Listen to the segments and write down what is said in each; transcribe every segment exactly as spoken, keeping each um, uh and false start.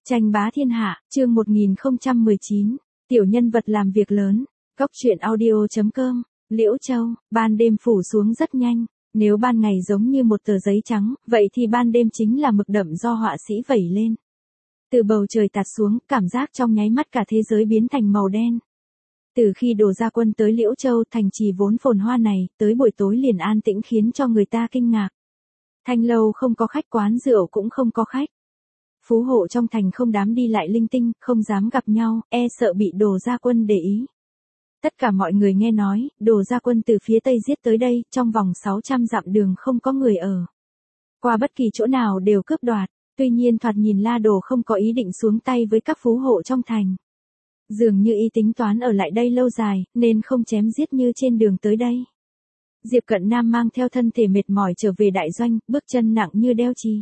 Tranh bá thiên hạ, chương một nghìn không trăm mười chín, tiểu nhân vật làm việc lớn, góc truyện audio.com, Liễu Châu, ban đêm phủ xuống rất nhanh, nếu ban ngày giống như một tờ giấy trắng, vậy thì ban đêm chính là mực đậm do họa sĩ vẩy lên. Từ bầu trời tạt xuống, cảm giác trong nháy mắt cả thế giới biến thành màu đen. Từ khi đổ ra quân tới Liễu Châu, thành trì vốn phồn hoa này, tới buổi tối liền an tĩnh khiến cho người ta kinh ngạc. Thanh lâu không có khách, quán rượu cũng không có khách. Phú hộ trong thành không dám đi lại linh tinh, không dám gặp nhau, e sợ bị Đồ Gia Quân để ý. Tất cả mọi người nghe nói, Đồ Gia Quân từ phía Tây giết tới đây, trong vòng sáu trăm dặm đường không có người ở. Qua bất kỳ chỗ nào đều cướp đoạt, tuy nhiên thoạt nhìn La Đồ không có ý định xuống tay với các phú hộ trong thành. Dường như y tính toán ở lại đây lâu dài, nên không chém giết như trên đường tới đây. Diệp Cận Nam mang theo thân thể mệt mỏi trở về đại doanh, bước chân nặng như đeo chì.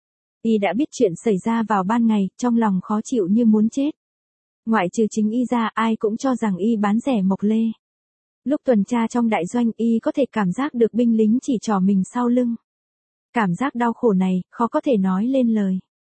Y đã biết chuyện xảy ra vào ban ngày, trong lòng khó chịu như muốn chết. Ngoại trừ chính y ra, ai cũng cho rằng y bán rẻ Mộc Lê. Lúc tuần tra trong đại doanh, y có thể cảm giác được binh lính chỉ trỏ mình sau lưng. Cảm giác đau khổ này, khó có thể nói lên lời.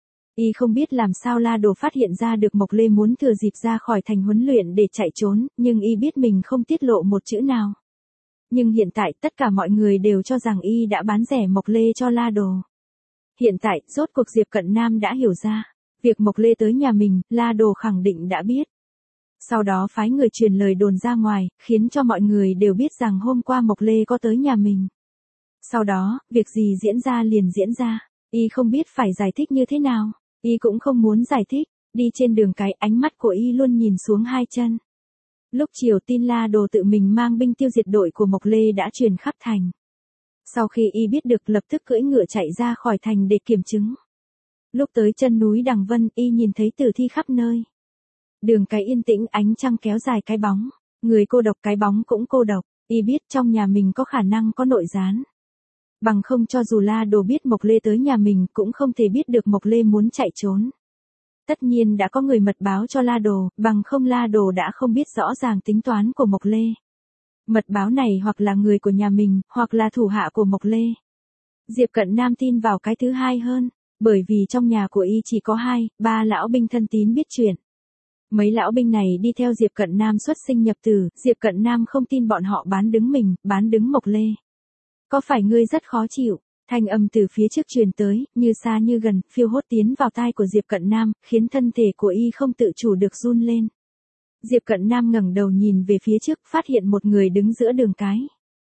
Y không biết làm sao La Đồ phát hiện ra được Mộc Lê muốn thừa dịp ra khỏi thành huấn luyện để chạy trốn, nhưng y biết mình không tiết lộ một chữ nào. Nhưng hiện tại, tất cả mọi người đều cho rằng y đã bán rẻ Mộc Lê cho La Đồ. Hiện tại, rốt cuộc Diệp Cận Nam đã hiểu ra. Việc Mộc Lê tới nhà mình, La Đồ khẳng định đã biết. Sau đó phái người truyền lời đồn ra ngoài, khiến cho mọi người đều biết rằng hôm qua Mộc Lê có tới nhà mình. Sau đó, việc gì diễn ra liền diễn ra. Y không biết phải giải thích như thế nào. Y cũng không muốn giải thích. Đi trên đường cái, ánh mắt của Y luôn nhìn xuống hai chân. Lúc chiều tin La Đồ tự mình mang binh tiêu diệt đội của Mộc Lê đã truyền khắp thành. Sau khi Y biết được lập tức cưỡi ngựa chạy ra khỏi thành để kiểm chứng. Lúc tới chân núi Đằng Vân, Y nhìn thấy tử thi khắp nơi. Đường cái yên tĩnh, ánh trăng kéo dài cái bóng. Người cô độc cái bóng cũng cô độc. Y biết trong nhà mình có khả năng có nội gián. Bằng không cho dù La Đồ biết Mộc Lê tới nhà mình cũng không thể biết được Mộc Lê muốn chạy trốn. Tất nhiên đã có người mật báo cho La Đồ, bằng không La Đồ đã không biết rõ ràng tính toán của Mộc Lê. Mật báo này hoặc là người của nhà mình, hoặc là thủ hạ của Mộc Lê. Diệp Cận Nam tin vào cái thứ hai hơn, bởi vì trong nhà của y chỉ có hai, ba lão binh thân tín biết chuyện. Mấy lão binh này đi theo Diệp Cận Nam xuất sinh nhập tử, Diệp Cận Nam không tin bọn họ bán đứng mình, bán đứng Mộc Lê. Có phải ngươi rất khó chịu? Thanh âm từ phía trước truyền tới, như xa như gần, phiêu hốt tiến vào tai của Diệp Cận Nam, khiến thân thể của y không tự chủ được run lên. Diệp Cận Nam ngẩng đầu nhìn về phía trước, phát hiện một người đứng giữa đường cái.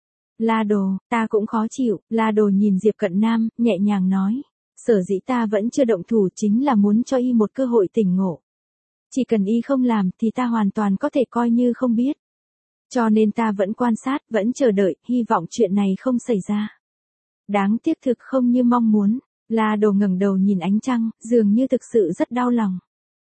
La Đồ, ta cũng khó chịu. La Đồ nhìn Diệp Cận Nam, nhẹ nhàng nói. Sở dĩ ta vẫn chưa động thủ chính là muốn cho y một cơ hội tỉnh ngộ. Chỉ cần y không làm thì ta hoàn toàn có thể coi như không biết. Cho nên ta vẫn quan sát, vẫn chờ đợi, hy vọng chuyện này không xảy ra. Đáng tiếc thực không như mong muốn. La Đồ ngẩng đầu nhìn ánh trăng, dường như thực sự rất đau lòng.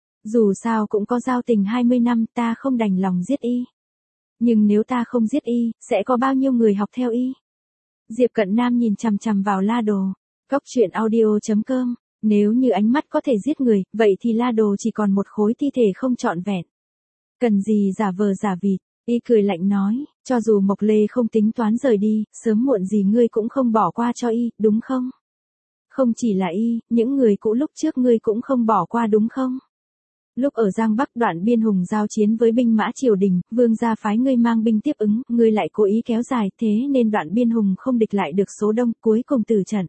Dù sao cũng có giao tình hai mươi năm, ta không đành lòng giết y. Nhưng nếu ta không giết y, sẽ có bao nhiêu người học theo y? Diệp Cận Nam nhìn chằm chằm vào La Đồ. Góc truyện audio.com, nếu như ánh mắt có thể giết người, vậy thì La Đồ chỉ còn một khối thi thể không trọn vẹn. Cần gì giả vờ giả vịt? Y cười lạnh nói, cho dù Mộc Lê không tính toán rời đi, sớm muộn gì ngươi cũng không bỏ qua cho y, đúng không? Không chỉ là y, những người cũ lúc trước ngươi cũng không bỏ qua đúng không? Lúc ở Giang Bắc Đoạn Biên Hùng giao chiến với binh mã triều đình, vương gia phái ngươi mang binh tiếp ứng, ngươi lại cố ý kéo dài, thế nên Đoạn Biên Hùng không địch lại được số đông, cuối cùng tử trận.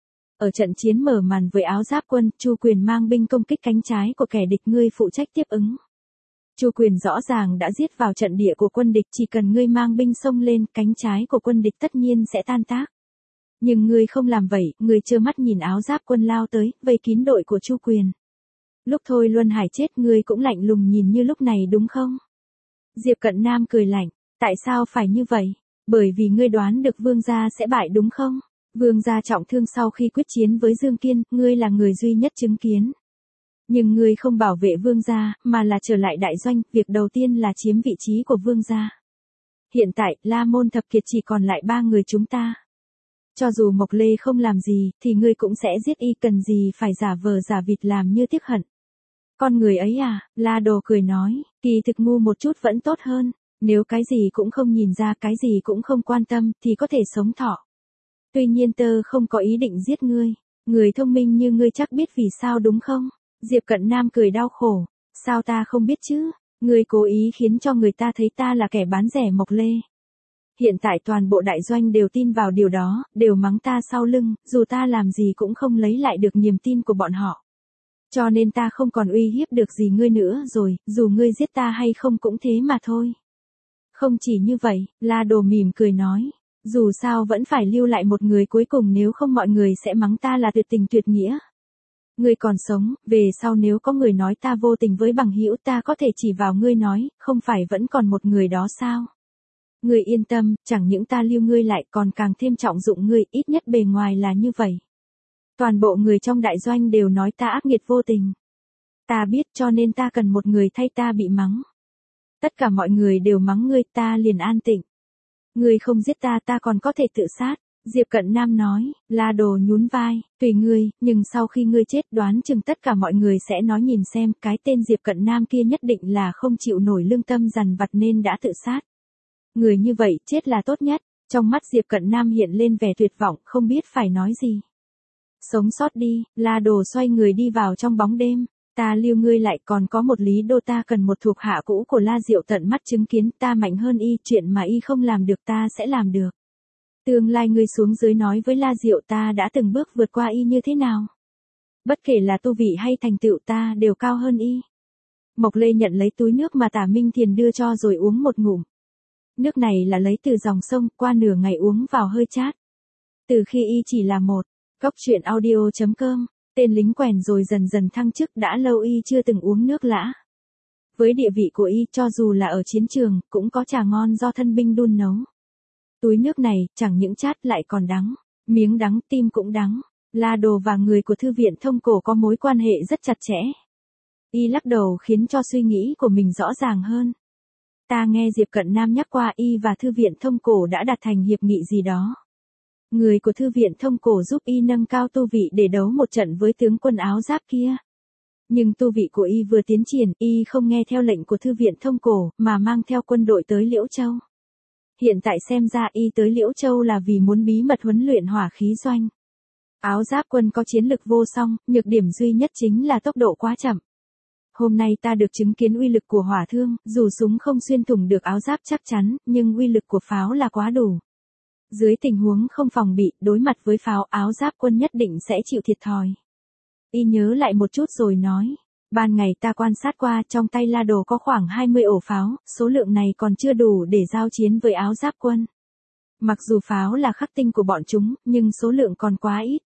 Ở trận chiến mở màn với Áo Giáp quân, Chu Quyền mang binh công kích cánh trái của kẻ địch, ngươi phụ trách tiếp ứng. Chu Quyền rõ ràng đã giết vào trận địa của quân địch, chỉ cần ngươi mang binh xông lên, cánh trái của quân địch tất nhiên sẽ tan tác. Nhưng ngươi không làm vậy, ngươi trơ mắt nhìn Áo Giáp quân lao tới, vây kín đội của Chu Quyền. Lúc Thôi Luân Hải chết ngươi cũng lạnh lùng nhìn như lúc này đúng không? Diệp Cận Nam cười lạnh, tại sao phải như vậy? Bởi vì ngươi đoán được vương gia sẽ bại đúng không? Vương gia trọng thương sau khi quyết chiến với Dương Kiên, ngươi là người duy nhất chứng kiến. Nhưng ngươi không bảo vệ vương gia, mà là trở lại đại doanh, việc đầu tiên là chiếm vị trí của vương gia. Hiện tại, La Môn Thập Kiệt chỉ còn lại ba người chúng ta. Cho dù Mộc Lê không làm gì, thì ngươi cũng sẽ giết y, cần gì phải giả vờ giả vịt làm như tiếc hận. Con người ấy à, La Đồ cười nói, kỳ thực ngu một chút vẫn tốt hơn, nếu cái gì cũng không nhìn ra, cái gì cũng không quan tâm, thì có thể sống thọ. Tuy nhiên tơ không có ý định giết ngươi, người thông minh như ngươi chắc biết vì sao đúng không? Diệp Cận Nam cười đau khổ. Sao ta không biết chứ? Ngươi cố ý khiến cho người ta thấy ta là kẻ bán rẻ Mộc Lê. Hiện tại toàn bộ đại doanh đều tin vào điều đó, đều mắng ta sau lưng, dù ta làm gì cũng không lấy lại được niềm tin của bọn họ. Cho nên ta không còn uy hiếp được gì ngươi nữa rồi, dù ngươi giết ta hay không cũng thế mà thôi. Không chỉ như vậy, La Đồ mỉm cười nói, dù sao vẫn phải lưu lại một người cuối cùng nếu không mọi người sẽ mắng ta là tuyệt tình tuyệt nghĩa. Ngươi còn sống, về sau nếu có người nói ta vô tình với bằng hữu ta có thể chỉ vào ngươi nói, không phải vẫn còn một người đó sao? Ngươi yên tâm, chẳng những ta lưu ngươi lại còn càng thêm trọng dụng ngươi, ít nhất bề ngoài là như vậy. Toàn bộ người trong đại doanh đều nói ta ác nghiệt vô tình. Ta biết cho nên ta cần một người thay ta bị mắng. Tất cả mọi người đều mắng ngươi, ta liền an tịnh. Ngươi không giết ta ta còn có thể tự sát. Diệp Cận Nam nói, La Đồ nhún vai, tùy ngươi, nhưng sau khi ngươi chết đoán chừng tất cả mọi người sẽ nói nhìn xem cái tên Diệp Cận Nam kia nhất định là không chịu nổi lương tâm dằn vặt nên đã tự sát. Người như vậy chết là tốt nhất, trong mắt Diệp Cận Nam hiện lên vẻ tuyệt vọng không biết phải nói gì. Sống sót đi, La Đồ xoay người đi vào trong bóng đêm. Ta lưu ngươi lại còn có một lý do ta cần một thuộc hạ cũ của La Diệu tận mắt chứng kiến ta mạnh hơn y chuyện mà y không làm được ta sẽ làm được. Tương lai ngươi xuống dưới nói với La Diệu ta đã từng bước vượt qua y như thế nào. Bất kể là tu vị hay thành tựu ta đều cao hơn y. Mộc Lê nhận lấy túi nước mà Tả Minh Thiền đưa cho rồi uống một ngụm. Nước này là lấy từ dòng sông qua nửa ngày uống vào hơi chát. Từ khi y chỉ là một, Cóc truyện audio chấm com, tên lính quèn rồi dần dần thăng chức đã lâu y chưa từng uống nước lã. Với địa vị của y cho dù là ở chiến trường cũng có trà ngon do thân binh đun nấu. Túi nước này chẳng những chát lại còn đắng, miếng đắng tim cũng đắng. La Đồ và người của thư viện Thông Cổ có mối quan hệ rất chặt chẽ. Y lắc đầu khiến cho suy nghĩ của mình rõ ràng hơn. Ta nghe Diệp Cận Nam nhắc qua y và thư viện Thông Cổ đã đạt thành hiệp nghị gì đó. Người của thư viện Thông Cổ giúp y nâng cao tu vị để đấu một trận với tướng quân áo giáp kia. Nhưng tu vị của y vừa tiến triển, y không nghe theo lệnh của thư viện Thông Cổ mà mang theo quân đội tới Liễu Châu. Hiện tại xem ra y tới Liễu Châu là vì muốn bí mật huấn luyện hỏa khí doanh. Áo giáp quân có chiến lực vô song, nhược điểm duy nhất chính là tốc độ quá chậm. Hôm nay ta được chứng kiến uy lực của hỏa thương, dù súng không xuyên thủng được áo giáp chắc chắn, nhưng uy lực của pháo là quá đủ. Dưới tình huống không phòng bị, đối mặt với pháo áo giáp quân nhất định sẽ chịu thiệt thòi. Y nhớ lại một chút rồi nói. Ban ngày ta quan sát qua trong tay La Đồ có khoảng hai mươi ổ pháo, số lượng này còn chưa đủ để giao chiến với áo giáp quân. Mặc dù pháo là khắc tinh của bọn chúng, nhưng số lượng còn quá ít.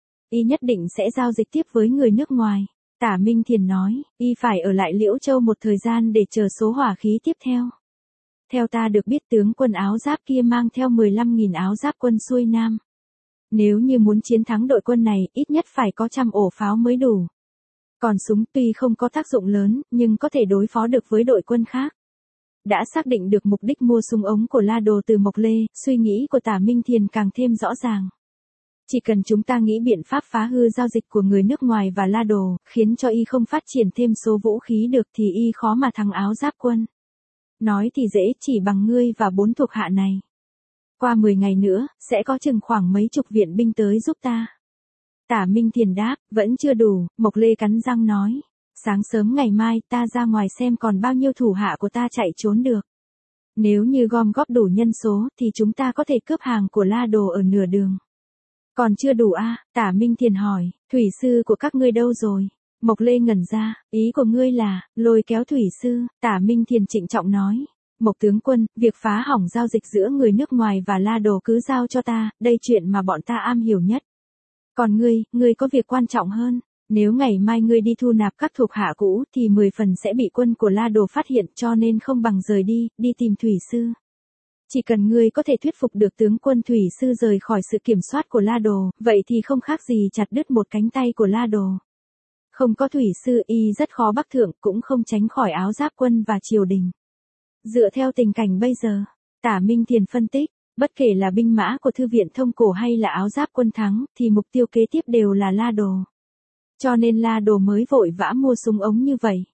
Y nhất định sẽ giao dịch tiếp với người nước ngoài. Tả Minh Thiền nói, y phải ở lại Liễu Châu một thời gian để chờ số hỏa khí tiếp theo. Theo ta được biết tướng quân áo giáp kia mang theo mười lăm nghìn áo giáp quân xuôi nam. Nếu như muốn chiến thắng đội quân này, ít nhất phải có trăm ổ pháo mới đủ. Còn súng tuy không có tác dụng lớn, nhưng có thể đối phó được với đội quân khác. Đã xác định được mục đích mua súng ống của La Đồ từ Mộc Lê, suy nghĩ của Tả Minh Thiền càng thêm rõ ràng. Chỉ cần chúng ta nghĩ biện pháp phá hư giao dịch của người nước ngoài và La Đồ, khiến cho y không phát triển thêm số vũ khí được thì y khó mà thắng áo giáp quân. Nói thì dễ, chỉ bằng ngươi và bốn thuộc hạ này. Qua mười ngày nữa, sẽ có chừng khoảng mấy chục viện binh tới giúp ta. Tả Minh Thiền đáp, vẫn chưa đủ, Mộc Lê cắn răng nói. Sáng sớm ngày mai ta ra ngoài xem còn bao nhiêu thủ hạ của ta chạy trốn được. Nếu như gom góp đủ nhân số thì chúng ta có thể cướp hàng của La Đồ ở nửa đường. Còn chưa đủ à, Tả Minh Thiền hỏi, thủy sư của các ngươi đâu rồi? Mộc Lê ngẩn ra, ý của ngươi là, lôi kéo thủy sư, Tả Minh Thiền trịnh trọng nói. Mộc tướng quân, việc phá hỏng giao dịch giữa người nước ngoài và La Đồ cứ giao cho ta, đây chuyện mà bọn ta am hiểu nhất. Còn ngươi, ngươi có việc quan trọng hơn. Nếu ngày mai ngươi đi thu nạp các thuộc hạ cũ thì mười phần sẽ bị quân của La Đồ phát hiện cho nên không bằng rời đi, đi tìm thủy sư. Chỉ cần ngươi có thể thuyết phục được tướng quân thủy sư rời khỏi sự kiểm soát của La Đồ, vậy thì không khác gì chặt đứt một cánh tay của La Đồ. Không có thủy sư y rất khó bắc thượng cũng không tránh khỏi áo giáp quân và triều đình. Dựa theo tình cảnh bây giờ, Tả Minh Thiền phân tích, bất kể là binh mã của thư viện Thông Cổ hay là áo giáp quân thắng thì mục tiêu kế tiếp đều là La Đồ. Cho nên La Đồ mới vội vã mua súng ống như vậy.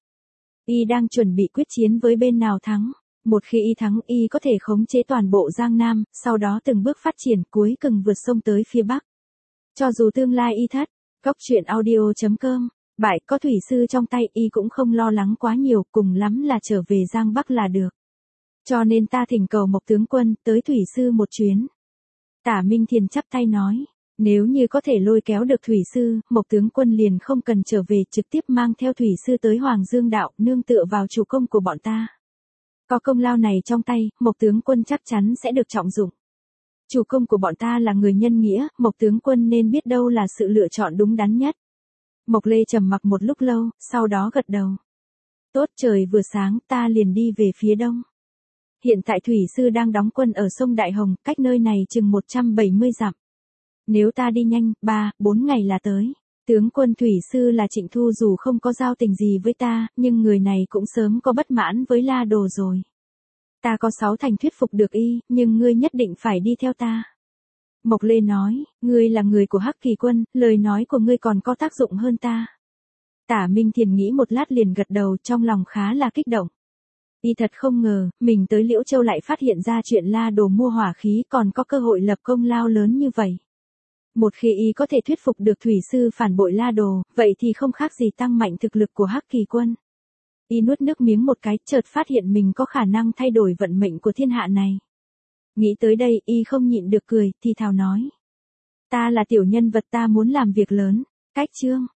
Y đang chuẩn bị quyết chiến với bên nào thắng. Một khi y thắng y có thể khống chế toàn bộ Giang Nam, sau đó từng bước phát triển cuối cùng vượt sông tới phía Bắc. Cho dù tương lai y thất, Cóc truyện audio chấm com Bại có thủy sư trong tay y cũng không lo lắng quá nhiều, cùng lắm là trở về Giang Bắc là được. Cho nên ta thỉnh cầu Mộc tướng quân tới thủy sư một chuyến. Tả Minh Thiền chắp tay nói, nếu như có thể lôi kéo được thủy sư, Mộc tướng quân liền không cần trở về, trực tiếp mang theo thủy sư tới Hoàng Dương đạo, nương tựa vào chủ công của bọn ta. Có công lao này trong tay, Mộc tướng quân chắc chắn sẽ được trọng dụng. Chủ công của bọn ta là người nhân nghĩa, Mộc tướng quân nên biết đâu là sự lựa chọn đúng đắn nhất. Mộc Lê trầm mặc một lúc lâu, sau đó gật đầu. Tốt, trời vừa sáng, ta liền đi về phía đông. Hiện tại thủy sư đang đóng quân ở sông Đại Hồng, cách nơi này chừng một trăm bảy mươi dặm. Nếu ta đi nhanh, ba, bốn ngày là tới. Tướng quân thủy sư là Trịnh Thu dù không có giao tình gì với ta, nhưng người này cũng sớm có bất mãn với La Đồ rồi. Ta có sáu thành thuyết phục được y, nhưng ngươi nhất định phải đi theo ta. Mộc Lê nói, ngươi là người của Hắc Kỳ quân, lời nói của ngươi còn có tác dụng hơn ta. Tả Minh Thiền nghĩ một lát liền gật đầu, trong lòng khá là kích động. Y thật không ngờ, mình tới Liễu Châu lại phát hiện ra chuyện La Đồ mua hỏa khí còn có cơ hội lập công lao lớn như vậy. Một khi y có thể thuyết phục được thủy sư phản bội La Đồ, vậy thì không khác gì tăng mạnh thực lực của Hắc Kỳ quân. Y nuốt nước miếng một cái, chợt phát hiện mình có khả năng thay đổi vận mệnh của thiên hạ này. Nghĩ tới đây, y không nhịn được cười, thì thào nói. Ta là tiểu nhân vật, ta muốn làm việc lớn. Cách chương